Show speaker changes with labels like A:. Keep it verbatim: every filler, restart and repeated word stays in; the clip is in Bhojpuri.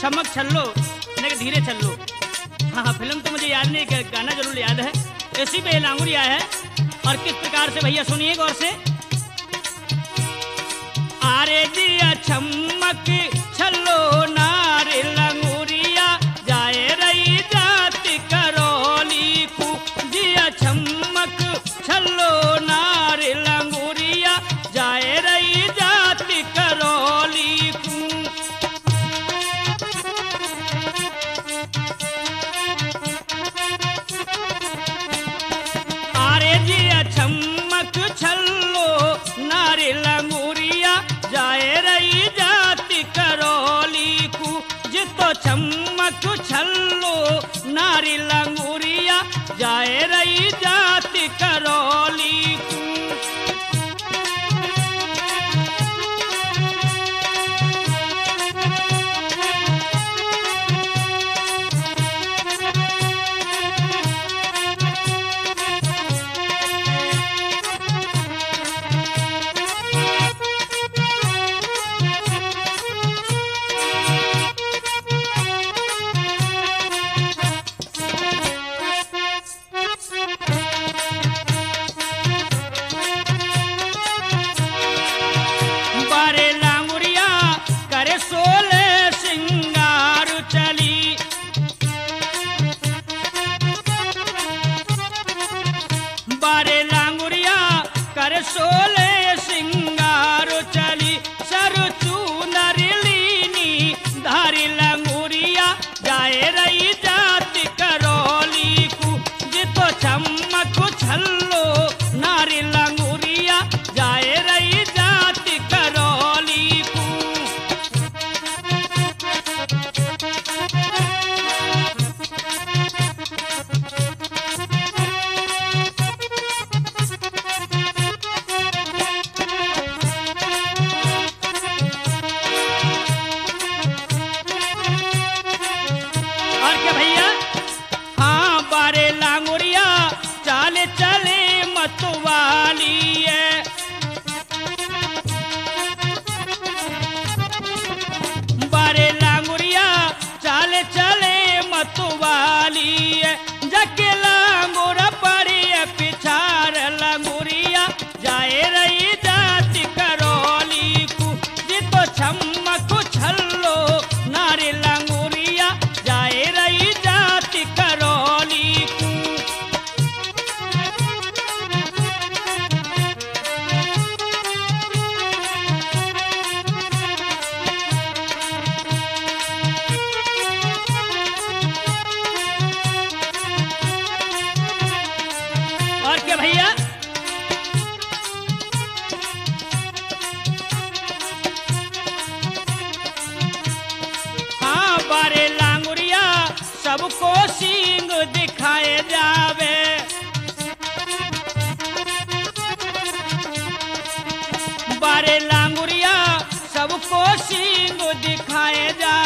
A: छमक छल्लो नहीं कि धीरे चल्लो। हाँ हाँ फिल्म तो मुझे याद नहीं, गाना जरूर याद है। इसी पे लांगुरिया है और किस प्रकार से भैया सुनिए गौर से। आरे दिया छमक छल्लो नारे लंगुरिया जाए रही जाति करौली को। दिया छमक छल्लो नारे लंगुरिया जाए रही जाति करौली को। आरे दिया छमक छल्लो नारे लंगुरिया जाए रही जाति करौली को। जितो छमक छल्लो नारी लंगुरिया जाए रही जाति करौली को। बारे लांगुरिया करे सोले सिंगार चली। बारे लांगुरिया करे सोले सिंगार चली। सर चूनर लीनी धारी लंगुरिया जाए रही जाति करौली को। जितो चमक छल्लो नारी लंगुरिया जाए रही जाति करौली को। और क्या भैया, हाँ बारे लांगुरिया चाले चले मतवाली है। बारे लांगुरिया चाले चले मतवाली है। जके लांगुर पड़ी पिछार लंगुरिया जाए रही जाति करौली को। जितो छमक छल्लो नारी लंगुरिया जाए रही जाति करौली को। और क्या भैया, हाँ बारे लांगुरिया सबको सींग दिखाए जावे। बारे लांगुरिया सबको सींग दिखाए जावे।